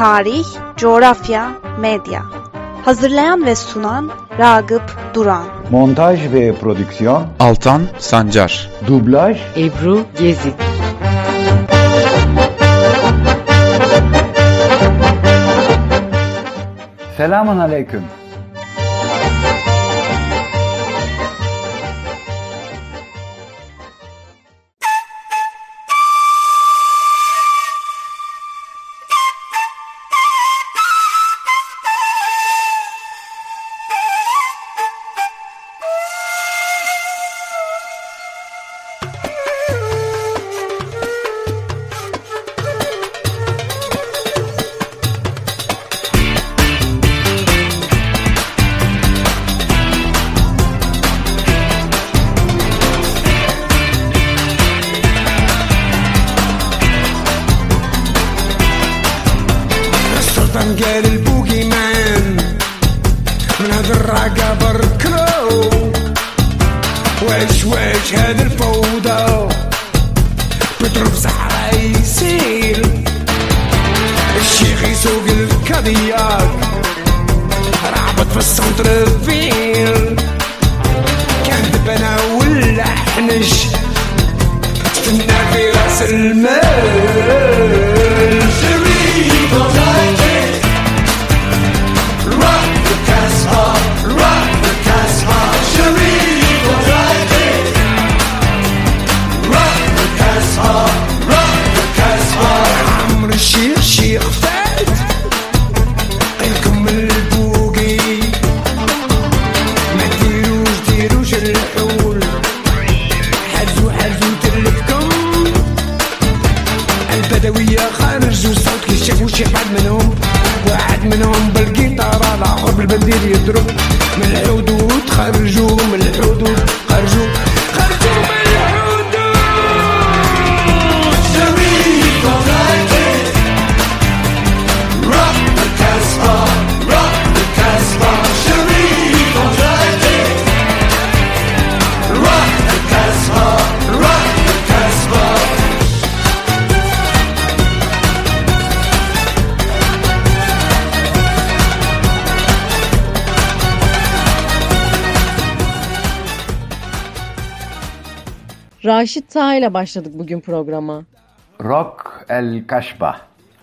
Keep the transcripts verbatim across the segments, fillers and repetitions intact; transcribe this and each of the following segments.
tarih, coğrafya, medya. Hazırlayan ve sunan Ragıp Duran. Montaj ve prodüksiyon Altan Sancar. Dublaj Ebru Gezi. Selamun aleyküm. Get el boogeyman من هذا الرقبة ركلو واش واش هذا الفوضى بيضرب صحراء يسيل الشيخ يسوق الكادياك رعبت في السنتر فيل كان دبنا ولا حنش استنى في راس المال الشيخ شيخ فات قلكم البوقي ما ديروش ديروش الحول حزو حزو تلفكم البدوية خرجوا صوت كي شافوا شي حد منهم واحد منهم بالقيطارة الآخر بالبندير يضرب من الحدود خرجوا من الحدود خرجوا خرجوا من الحدود شريف وغايتي rock the Casbah, rock the Casbah, شريف وغايتي rock the Casbah, rock the Casbah. Raşit Taha ile başladık bugün programa. Rock el Kaşba.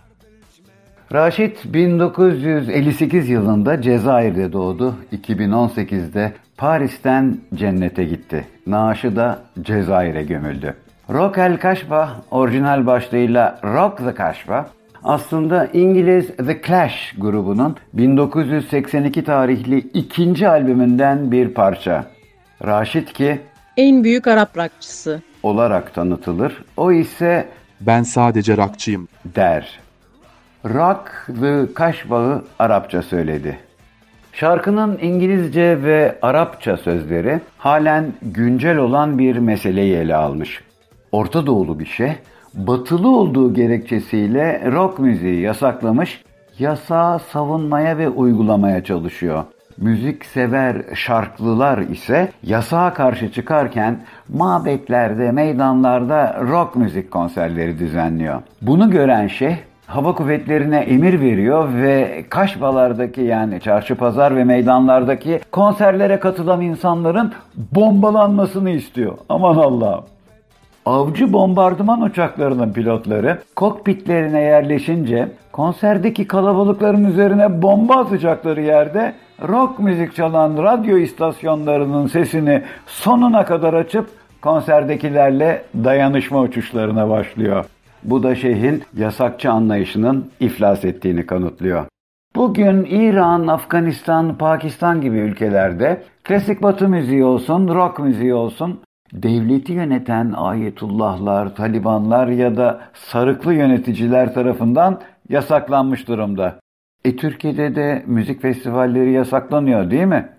Raşit bin dokuz yüz elli sekiz yılında Cezayir'de doğdu. iki bin on sekizde Paris'ten cennete gitti. Naaşı da Cezayir'e gömüldü. Rock el Kaşba, orijinal başlığıyla Rock the Kaşba, aslında İngiliz The Clash grubunun bin dokuz yüz seksen iki tarihli ikinci albümünden bir parça. Raşit ki en büyük Arap rockçısı olarak tanıtılır. O ise ben sadece rockçıyım der. Rock the Kaşba'yı Arapça söyledi. Şarkının İngilizce ve Arapça sözleri halen güncel olan bir meseleyi ele almış. Orta Doğulu bir şey, batılı olduğu gerekçesiyle rock müziği yasaklamış, yasağı savunmaya ve uygulamaya çalışıyor. Müziksever şarklılar ise yasağa karşı çıkarken mabetlerde, meydanlarda rock müzik konserleri düzenliyor. Bunu gören şeyh hava kuvvetlerine emir veriyor ve Kaşbalardaki, yani çarşı pazar ve meydanlardaki konserlere katılan insanların bombalanmasını istiyor. Aman Allah'ım. Avcı bombardıman uçaklarının pilotları kokpitlerine yerleşince konserdeki kalabalıkların üzerine bomba atacakları yerde rock müzik çalan radyo istasyonlarının sesini sonuna kadar açıp konserdekilerle dayanışma uçuşlarına başlıyor. Bu da şeyhin yasakçı anlayışının iflas ettiğini kanıtlıyor. Bugün İran, Afganistan, Pakistan gibi ülkelerde klasik batı müziği olsun, rock müziği olsun, devleti yöneten ayetullahlar, talibanlar ya da sarıklı yöneticiler tarafından yasaklanmış durumda. E Türkiye'de de müzik festivalleri yasaklanıyor değil mi?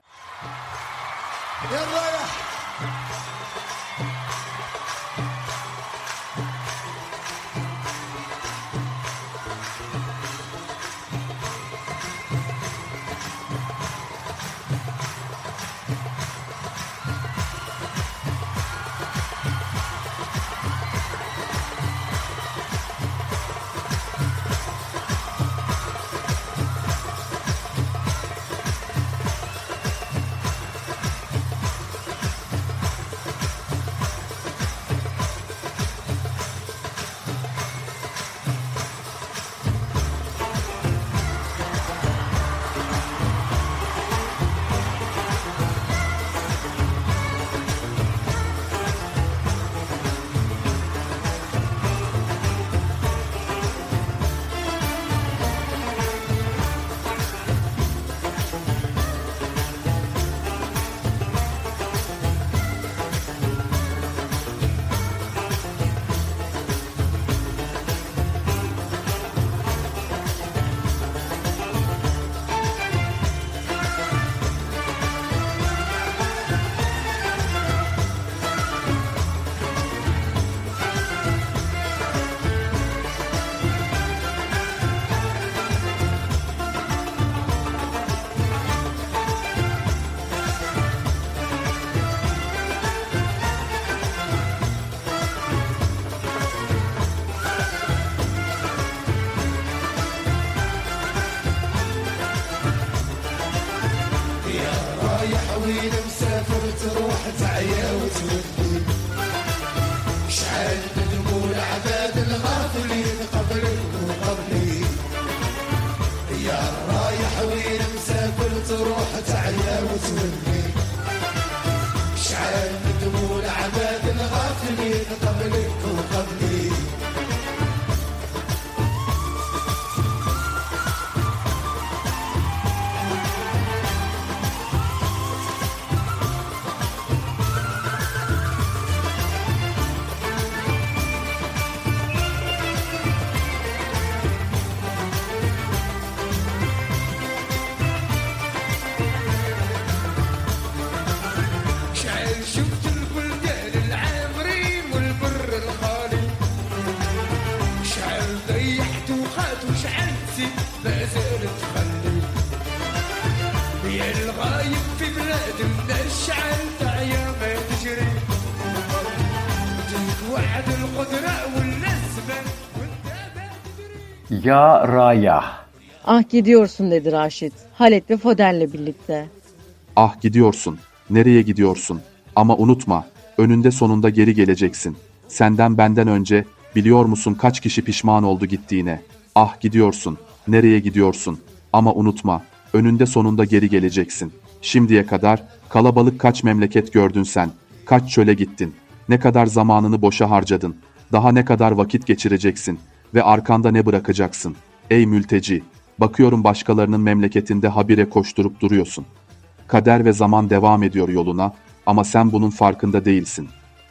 مسافر تروح تعيا وتودي شحال تدموا العباد الغافلين قبلك وقبلي يا رايح وين مسافر تروح تعيا وتودي شحال تدموا العباد الغافلين قبلك وقبلي Ya Raya. Ah gidiyorsun dedi Raşit. Halet ve Foden'le birlikte. Ah gidiyorsun. Nereye gidiyorsun? Ama unutma, önünde sonunda geri geleceksin. Senden benden önce biliyor musun kaç kişi pişman oldu gittiğine? Ah gidiyorsun. Nereye gidiyorsun? Ama unutma, önünde sonunda geri geleceksin. Şimdiye kadar kalabalık kaç memleket gördün sen? Kaç çöle gittin? Ne kadar zamanını boşa harcadın? Daha ne kadar vakit geçireceksin? Ve arkanda ne bırakacaksın? Ey mülteci! Bakıyorum başkalarının memleketinde habire koşturup duruyorsun. Kader ve zaman devam ediyor yoluna ama sen bunun farkında değilsin.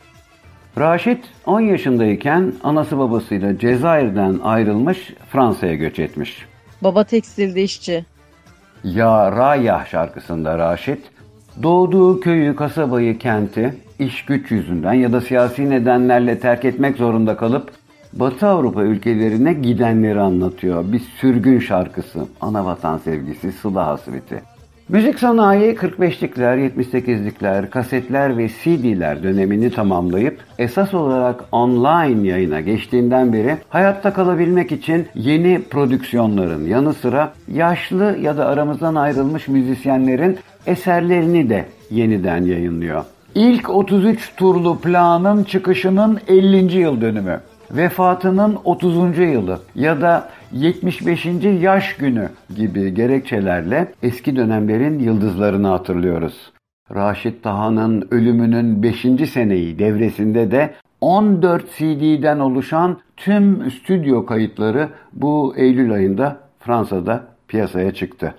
Raşit on yaşındayken anası babasıyla Cezayir'den ayrılmış, Fransa'ya göç etmiş. Baba tekstilde işçi. Ya Raya şarkısında Raşit, doğduğu köyü, kasabayı, kenti iş güç yüzünden ya da siyasi nedenlerle terk etmek zorunda kalıp Batı Avrupa ülkelerine gidenleri anlatıyor. Bir sürgün şarkısı, ana vatan sevgisi, sıla hasreti. Müzik sanayi kırk beşlikler, yetmiş sekizlikler, kasetler ve C D'ler dönemini tamamlayıp esas olarak online yayına geçtiğinden beri hayatta kalabilmek için yeni prodüksiyonların yanı sıra yaşlı ya da aramızdan ayrılmış müzisyenlerin eserlerini de yeniden yayınlıyor. İlk otuz üç turlu planın çıkışının ellinci yıl dönümü, vefatının otuzuncu yılı ya da yetmiş beşinci yaş günü gibi gerekçelerle eski dönemlerin yıldızlarını hatırlıyoruz. Raşit Taha'nın ölümünün beşinci seneyi devresinde de on dört C D'den oluşan tüm stüdyo kayıtları bu Eylül ayında Fransa'da piyasaya çıktı.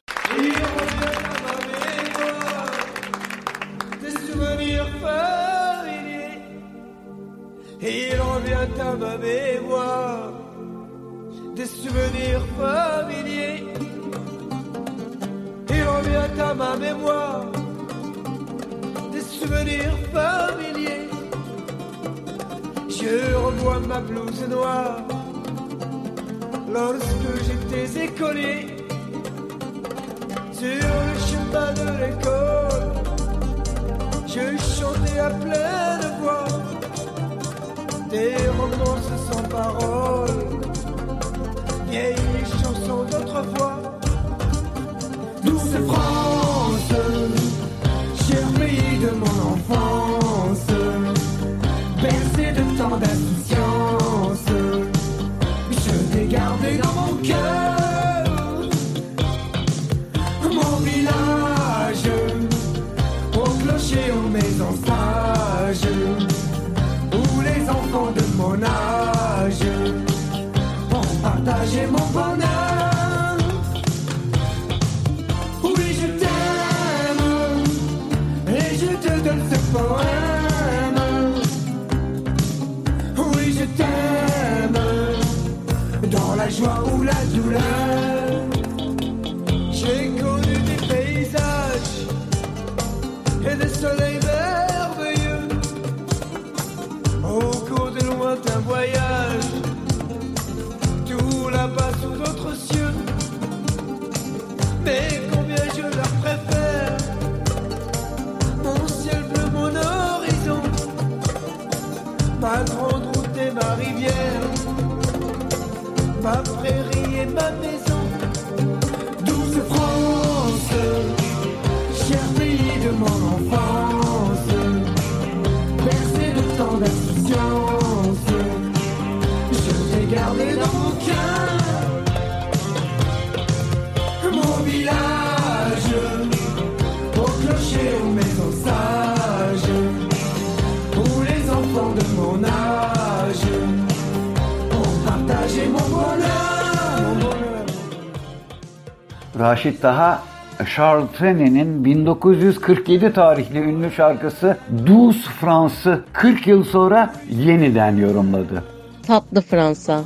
Il revient à ma mémoire des souvenirs familiers. Il revient à ma mémoire des souvenirs familiers. Je revois ma blouse noire lorsque j'étais écolier. Sur le chemin de l'école, je chantais à pleine voix des romances sans paroles, vieilles chansons d'autrefois. Douce France, cher pays de mon enfance, bercé de tant d'insouciance, je t'ai gardé dans mon cœur, mon village, au clocher, aux maisons sages, les enfants de mon âge ont partagé mon bonheur. Oui, je t'aime et je te donne ce poème. Oui, je t'aime dans la joie ou la douleur. J'ai connu des paysages et des soleils merveilleux au cours de lointains voyages, tout là-bas sous d'autres cieux. Mais combien je leur préfère mon ciel bleu, mon horizon, ma grande route et ma rivière, ma prairie et ma maison. Douce France, cher pays de mon enfance, c'est mon bonheur, mon bonheur. Raşit Taha, Charles Trenet'in bin dokuz yüz kırk yedi tarihli ünlü şarkısı Douce France'ı kırk yıl sonra yeniden yorumladı. Tatlı Fransa.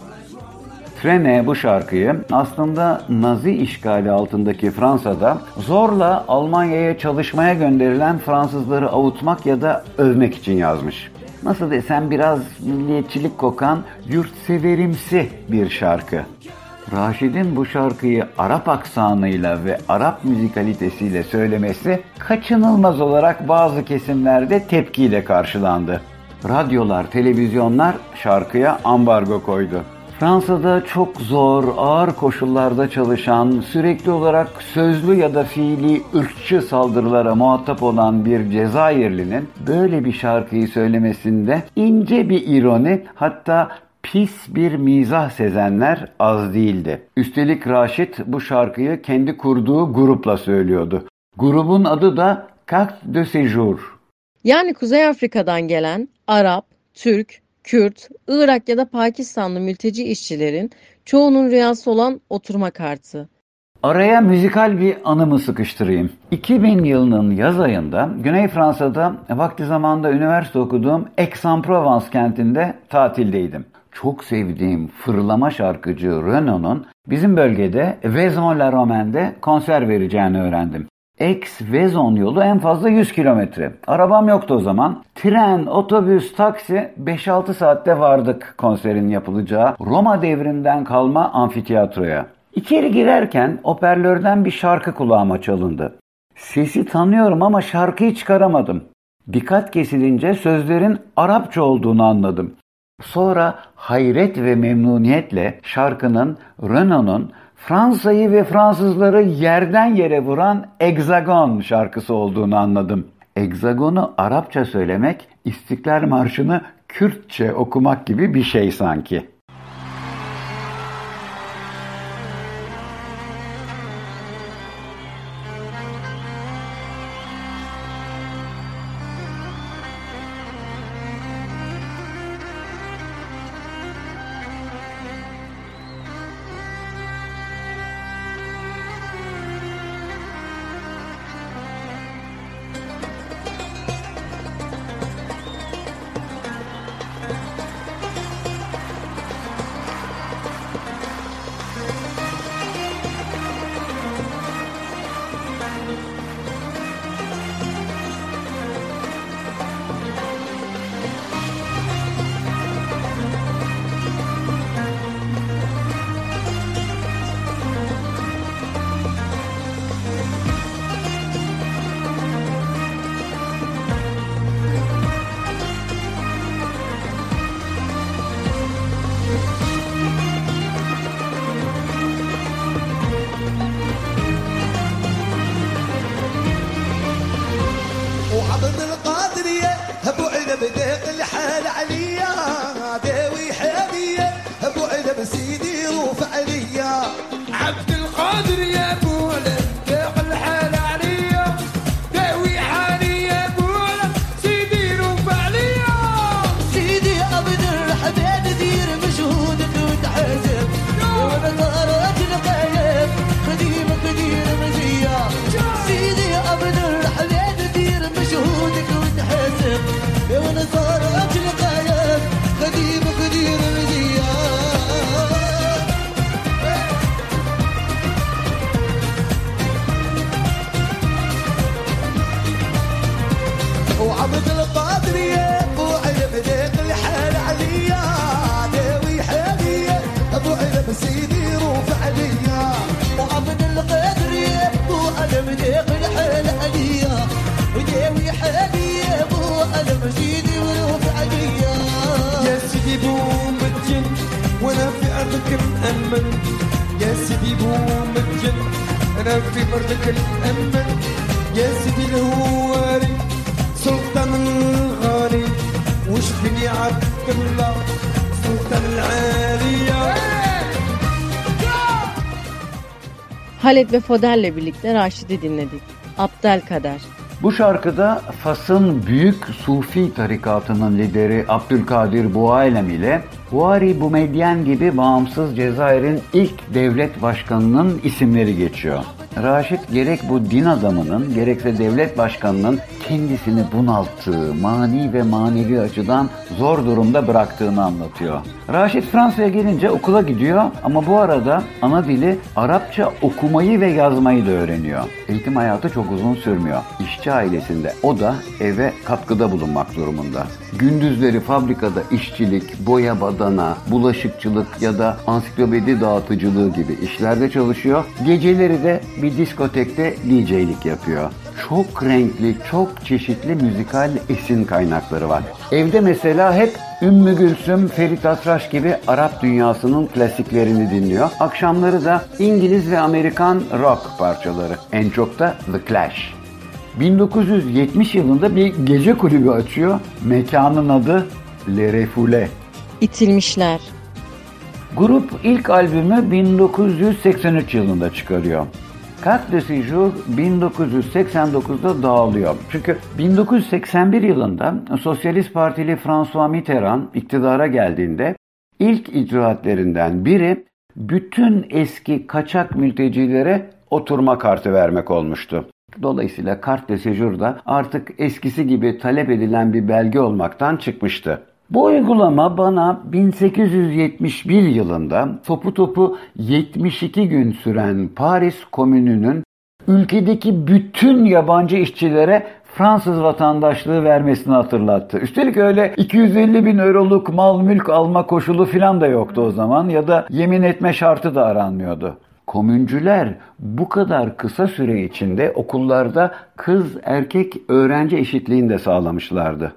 Trenet bu şarkıyı aslında Nazi işgali altındaki Fransa'da zorla Almanya'ya çalışmaya gönderilen Fransızları avutmak ya da övmek için yazmış. Nasıl desem biraz milliyetçilik kokan yurtseverimsi bir şarkı. Raşid'in bu şarkıyı Arap aksanıyla ve Arap müzikalitesiyle söylemesi kaçınılmaz olarak bazı kesimlerde tepkiyle karşılandı. Radyolar, televizyonlar şarkıya ambargo koydu. Fransa'da çok zor, ağır koşullarda çalışan, sürekli olarak sözlü ya da fiili ırkçı saldırılara muhatap olan bir Cezayirli'nin böyle bir şarkıyı söylemesinde ince bir ironi, hatta pis bir mizah sezenler az değildi. Üstelik Raşit bu şarkıyı kendi kurduğu grupla söylüyordu. Grubun adı da Carte de Séjour. Yani Kuzey Afrika'dan gelen Arap, Türk, Kürt, Irak ya da Pakistanlı mülteci işçilerin çoğunun rüyası olan oturma kartı. Araya müzikal bir anımı sıkıştırayım. iki bin yılının yaz ayında Güney Fransa'da vakti zamanında üniversite okuduğum Aix-en-Provence kentinde tatildeydim. Çok sevdiğim fırlama şarkıcı Renaud'un bizim bölgede Vaison-la-Romain'de konser vereceğini öğrendim. Aix-Vaison yolu en fazla yüz kilometre. Arabam yoktu o zaman. Tren, otobüs, taksi beş altı saatte vardık konserin yapılacağı Roma devrinden kalma amfiteyatroya. İçeri girerken hoparlörden bir şarkı kulağıma çalındı. Sesi tanıyorum ama şarkıyı çıkaramadım. Dikkat kesilince sözlerin Arapça olduğunu anladım. Sonra hayret ve memnuniyetle şarkının Renaud'un Fransa'yı ve Fransızları yerden yere vuran Hexagon şarkısı olduğunu anladım. Hexagon'u Arapça söylemek, İstiklal Marşı'nı Kürtçe okumak gibi bir şey sanki. وعبد القادرية ابو علب ديق الحال عليا داوي حامية ابو علب سيدي روف عليا عبد القادر يا بولا داق الحال عليا داوي حالي يا بولا سيدي روف عليا سيدي عبد الحميد دير مجهودك وتحاسب ونظارات القايب قديمك دير مزية سيدي عبد الحميد دير مجهودك وتحاسب ونظارات القايب قديمك دير مزية وعبد القادر يا ابو علب ديق الحال عليا داوي حالية ابو علب سيدي روف عليا وعبد القادر يا ابو علب ديق الحال عليا وداوي حالية ابو علب سيدي روف عليا يا سيدي بوم الجن وانا في ارضك مأمن يا سيدي بوم الجن انا في ارضك مأمن يا سيدي الهواري سلطان الغالي وش بني عبد الله سلطان العالية Halep ve Fodel'le birlikte Raşid'i dinledik. Abdelkader. Bu şarkıda Fas'ın büyük Sufi tarikatının lideri Abdülkadir Buailem ile Houari Boumedienne gibi bağımsız Cezayir'in ilk devlet başkanının isimleri geçiyor. Raşit gerek bu din adamının gerekse devlet başkanının kendisini bunalttığı, mani ve manevi açıdan zor durumda bıraktığını anlatıyor. Raşit Fransa'ya gelince okula gidiyor ama bu arada ana dili Arapça okumayı ve yazmayı da öğreniyor. Eğitim hayatı çok uzun sürmüyor. İşçi ailesinde o da eve katkıda bulunmak durumunda. Gündüzleri fabrikada işçilik, boya badana, bulaşıkçılık ya da ansiklopedi dağıtıcılığı gibi işlerde çalışıyor. Geceleri de bir diskotekte D J'lik yapıyor. Çok renkli, çok çeşitli müzikal esin kaynakları var. Evde mesela hep Ümmü Gülsüm, Ferit Atraş gibi Arap dünyasının klasiklerini dinliyor. Akşamları da İngiliz ve Amerikan rock parçaları. En çok da The Clash. bin dokuz yüz yetmiş yılında bir gece kulübü açıyor. Mekanın adı Le Refoulé. İtilmişler. Grup ilk albümü bin dokuz yüz seksen üç yılında çıkarıyor. Carte de Séjour bin dokuz yüz seksen dokuzda dağılıyor. Çünkü bin dokuz yüz seksen bir yılında Sosyalist Partili François Mitterrand iktidara geldiğinde ilk icraatlerinden biri bütün eski kaçak mültecilere oturma kartı vermek olmuştu. Dolayısıyla Carte de Séjour da artık eskisi gibi talep edilen bir belge olmaktan çıkmıştı. Bu uygulama bana bin sekiz yüz yetmiş bir yılında topu topu yetmiş iki gün süren Paris Komünü'nün ülkedeki bütün yabancı işçilere Fransız vatandaşlığı vermesini hatırlattı. Üstelik öyle iki yüz elli bin euroluk mal mülk alma koşulu filan da yoktu o zaman ya da yemin etme şartı da aranmıyordu. Komüncüler bu kadar kısa süre içinde okullarda kız erkek öğrenci eşitliğini de sağlamışlardı.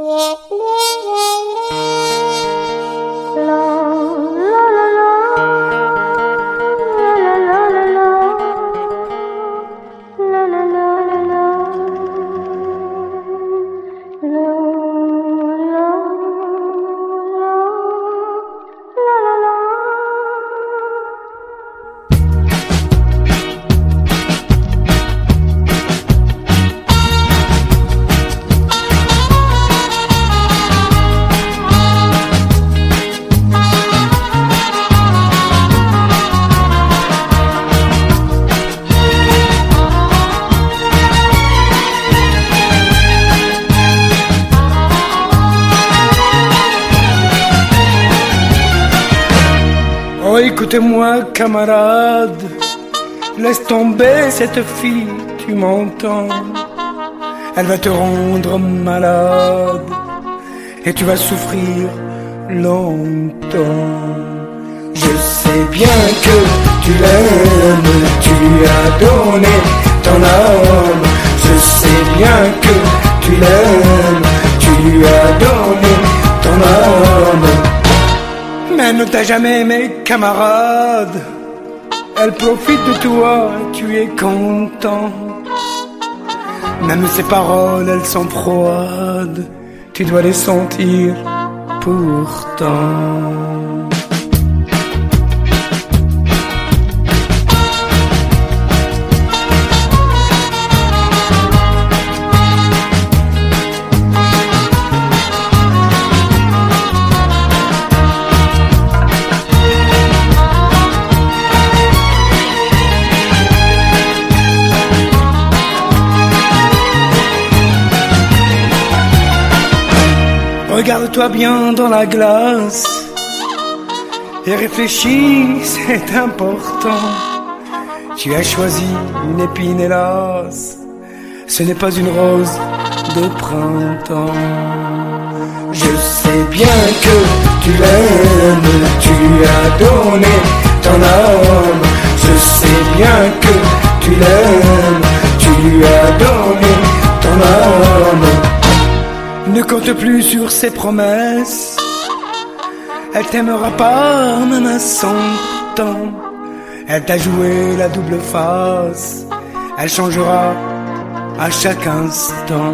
Oh, écoute-moi, camarade, laisse tomber cette fille, tu m'entends? Elle va te rendre malade et tu vas souffrir longtemps. Je sais bien que tu l'aimes, tu lui as donné ton âme. Je sais bien que tu l'aimes, tu lui as donné ton âme. Mais elle ne t'a jamais aimé, camarade. Elle profite de toi, tu es content. Même ses paroles, elles sont froides. Tu dois les sentir pourtant. Regarde-toi bien dans la glace et réfléchis, c'est important. Tu as choisi une épine, hélas, ce n'est pas une rose de printemps. Je sais bien que tu l'aimes, tu lui as donné ton âme. Je sais bien que tu l'aimes, tu lui as donné ton âme. Ne compte plus sur ses promesses, elle t'aimera pas même à cent ans. Elle t'a joué la double face, elle changera à chaque instant.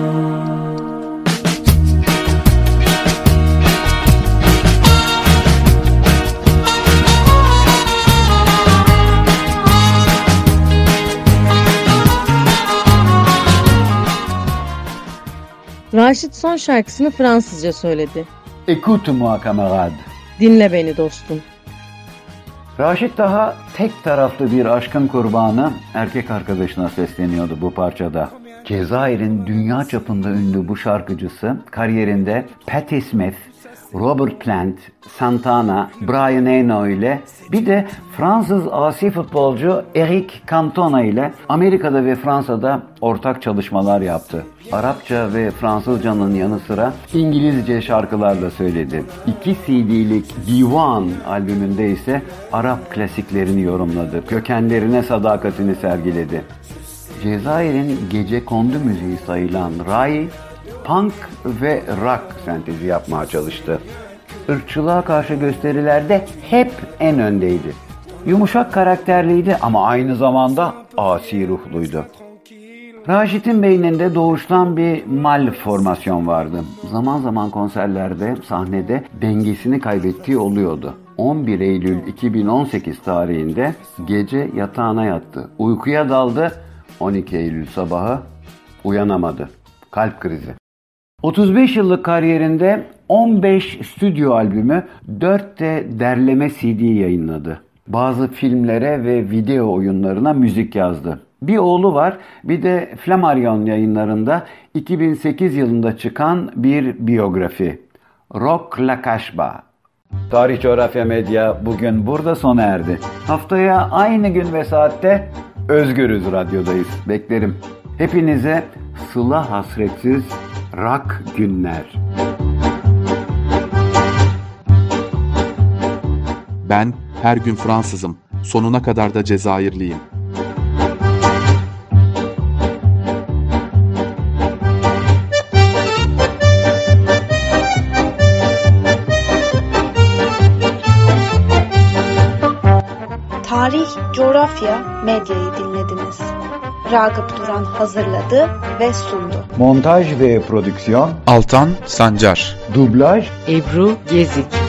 Raşit son şarkısını Fransızca söyledi. Écoute-moi camarade. Dinle beni dostum. Raşit Taha tek taraflı bir aşkın kurbanı erkek arkadaşına sesleniyordu bu parçada. Cezayir'in dünya çapında ünlü bu şarkıcısı kariyerinde Patti Smith, Robert Plant, Santana, Brian Eno ile bir de Fransız asi futbolcu Eric Cantona ile Amerika'da ve Fransa'da ortak çalışmalar yaptı. Arapça ve Fransızcanın yanı sıra İngilizce şarkılar da söyledi. İki C D'lik Divan albümünde ise Arap klasiklerini yorumladı. Kökenlerine sadakatini sergiledi. Cezayir'in gecekondu müziği sayılan Rai, punk ve rock sentezi yapmaya çalıştı. Irkçılığa karşı gösterilerde hep en öndeydi. Yumuşak karakterliydi ama aynı zamanda asi ruhluydu. Raşit'in beyninde doğuştan bir malformasyon vardı. Zaman zaman konserlerde, sahnede dengesini kaybettiği oluyordu. on bir Eylül iki bin on sekiz tarihinde gece yatağına yattı. Uykuya daldı. on iki Eylül sabahı uyanamadı. Kalp krizi. otuz beş yıllık kariyerinde on beş stüdyo albümü, dört de derleme C D yayınladı. Bazı filmlere ve video oyunlarına müzik yazdı. Bir oğlu var, bir de Flammarion yayınlarında iki bin sekiz yılında çıkan bir biyografi. Rock La Kaşba. Tarih Coğrafya Medya bugün burada sona erdi. Haftaya aynı gün ve saatte Özgürüz Radyo'dayız. Beklerim. Hepinize sıla hasretsiz rock günler. Ben her gün Fransızım, sonuna kadar da Cezayirliyim. Tarih, Coğrafya, Medya'yı dinlediniz. Ragıp Duran hazırladı ve sundu. Montaj ve prodüksiyon Altan Sancar. Dublaj Ebru Gezik.